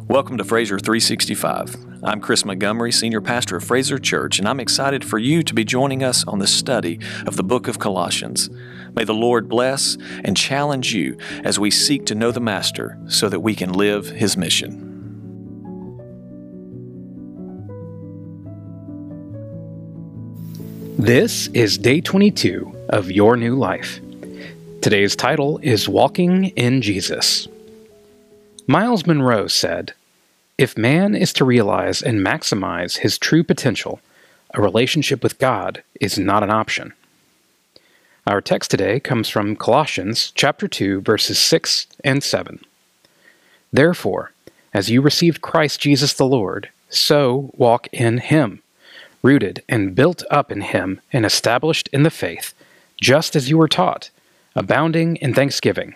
Welcome to Fraser 365. I'm Chris Montgomery, Senior Pastor of Fraser Church, and I'm excited for you to be joining us on the study of the book of Colossians. May the Lord bless and challenge you as we seek to know the Master so that we can live His mission. This is day 22 of Your New Life. Today's title is Walking in Jesus. Myles Munroe said, "If man is to realize and maximize his true potential, a relationship with God is not an option." Our text today comes from Colossians chapter 2, verses 6 and 7. "Therefore, as you received Christ Jesus the Lord, so walk in Him, rooted and built up in Him and established in the faith, just as you were taught, abounding in thanksgiving."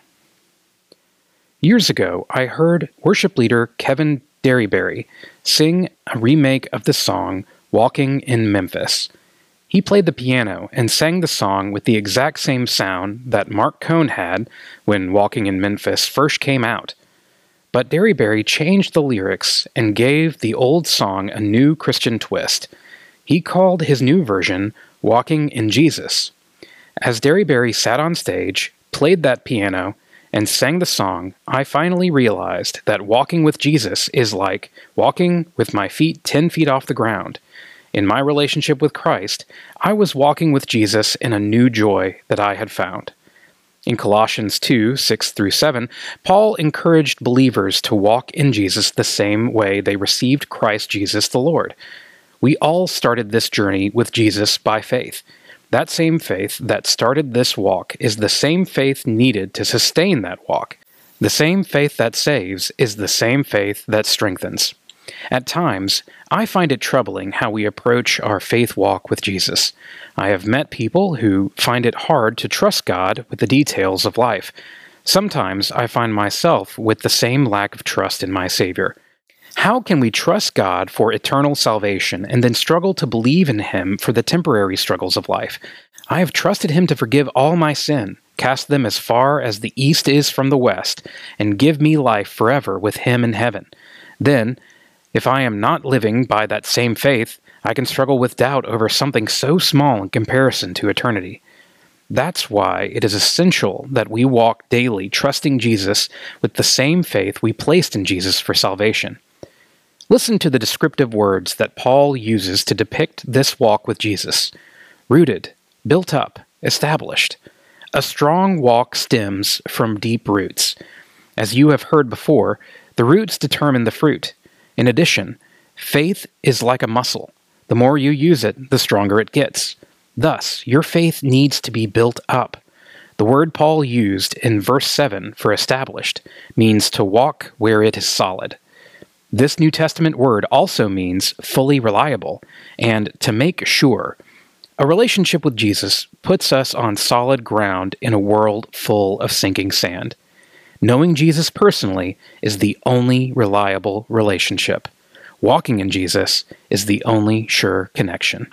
Years ago, I heard worship leader Kevin Derryberry sing a remake of the song Walking in Memphis. He played the piano and sang the song with the exact same sound that Mark Cohn had when Walking in Memphis first came out. But Derryberry changed the lyrics and gave the old song a new Christian twist. He called his new version Walking in Jesus. As Derryberry sat on stage, played that piano, and sang the song, I finally realized that walking with Jesus is like walking with my feet 10 feet off the ground. In my relationship with Christ, I was walking with Jesus in a new joy that I had found. In Colossians 2, 6 through 7, Paul encouraged believers to walk in Jesus the same way they received Christ Jesus the Lord. We all started this journey with Jesus by faith. That same faith that started this walk is the same faith needed to sustain that walk. The same faith that saves is the same faith that strengthens. At times, I find it troubling how we approach our faith walk with Jesus. I have met people who find it hard to trust God with the details of life. Sometimes I find myself with the same lack of trust in my Savior. How can we trust God for eternal salvation and then struggle to believe in Him for the temporary struggles of life? I have trusted Him to forgive all my sin, cast them as far as the east is from the west, and give me life forever with Him in heaven. Then, if I am not living by that same faith, I can struggle with doubt over something so small in comparison to eternity. That's why it is essential that we walk daily trusting Jesus with the same faith we placed in Jesus for salvation. Listen to the descriptive words that Paul uses to depict this walk with Jesus. Rooted, built up, established. A strong walk stems from deep roots. As you have heard before, the roots determine the fruit. In addition, faith is like a muscle. The more you use it, the stronger it gets. Thus, your faith needs to be built up. The word Paul used in verse 7 for established means to walk where it is solid. This New Testament word also means fully reliable and to make sure. A relationship with Jesus puts us on solid ground in a world full of sinking sand. Knowing Jesus personally is the only reliable relationship. Walking in Jesus is the only sure connection.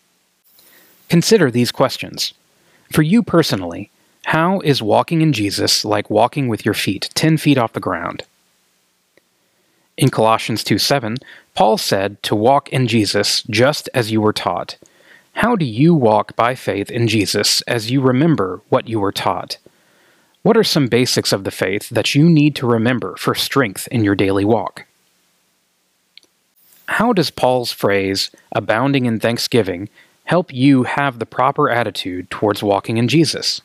Consider these questions. For you personally, how is walking in Jesus like walking with your feet 10 feet off the ground? In Colossians 2:7, Paul said to walk in Jesus just as you were taught. How do you walk by faith in Jesus as you remember what you were taught? What are some basics of the faith that you need to remember for strength in your daily walk? How does Paul's phrase, abounding in thanksgiving, help you have the proper attitude towards walking in Jesus?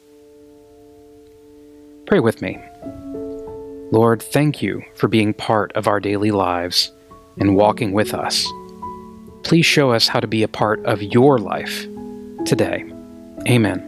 Pray with me. Lord, thank you for being part of our daily lives and walking with us. Please show us how to be a part of your life today. Amen.